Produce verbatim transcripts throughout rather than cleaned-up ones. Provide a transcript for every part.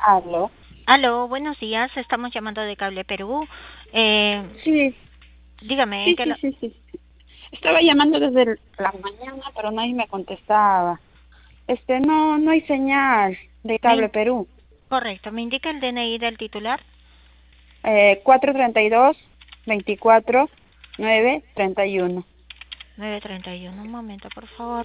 Aló. Aló, buenos días. Estamos llamando de Cable Perú. Eh, Sí, dígame, ¿en sí, qué sí, lo- sí, sí. Estaba llamando desde el- la mañana, pero nadie me contestaba. Este, no, no hay señal de me Cable in- Perú. correcto, me indica el D N I del titular. Eh, cuatro treinta y dos, veinticuatro, nueve, treinta y uno. nueve treinta y uno. Un momento, por favor.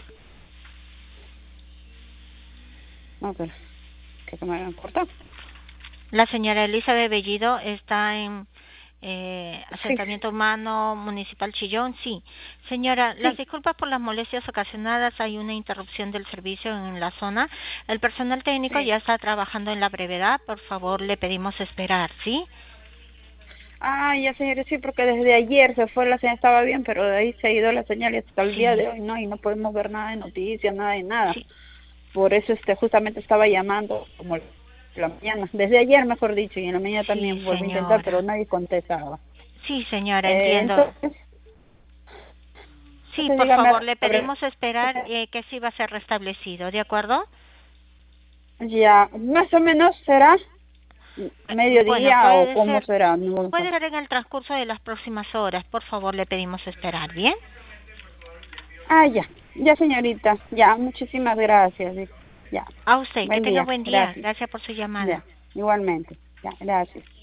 No, pero, ¿qué que me habían cortado? La señora Elizabeth Bellido está en eh, Sí, Asentamiento Humano Municipal Chillón. Sí. Señora, las sí. disculpas por las molestias ocasionadas. Hay una interrupción del servicio en la zona. El personal técnico Sí. ya está trabajando en la brevedad. Por favor, le pedimos esperar, ¿sí? Ah, ya señores, sí, porque desde ayer se fue la señal, estaba bien, pero de ahí se ha ido la señal y hasta el día Sí, de hoy no, y no podemos ver nada de noticias, nada de nada. sí, Por eso este justamente estaba llamando como la mañana, desde ayer mejor dicho, y en la mañana sí, también volví a intentar, pero señora. nadie contestaba. Sí, señora, Eh, entiendo. entonces, Sí, entonces por dígame, favor, le a ver, pedimos esperar eh, que sí va a ser restablecido, ¿de acuerdo? ya, más o menos será Eh, Bueno, mediodía o puede cómo ser, será, no puede sé. ser en el transcurso de las próximas horas. Por favor, le pedimos esperar, ¿bien? Ah, ya, ya señorita, ya, muchísimas gracias, sí, ya, A usted, que buen tenga día, buen día. gracias, Gracias por su llamada. ya, igualmente, ya, gracias.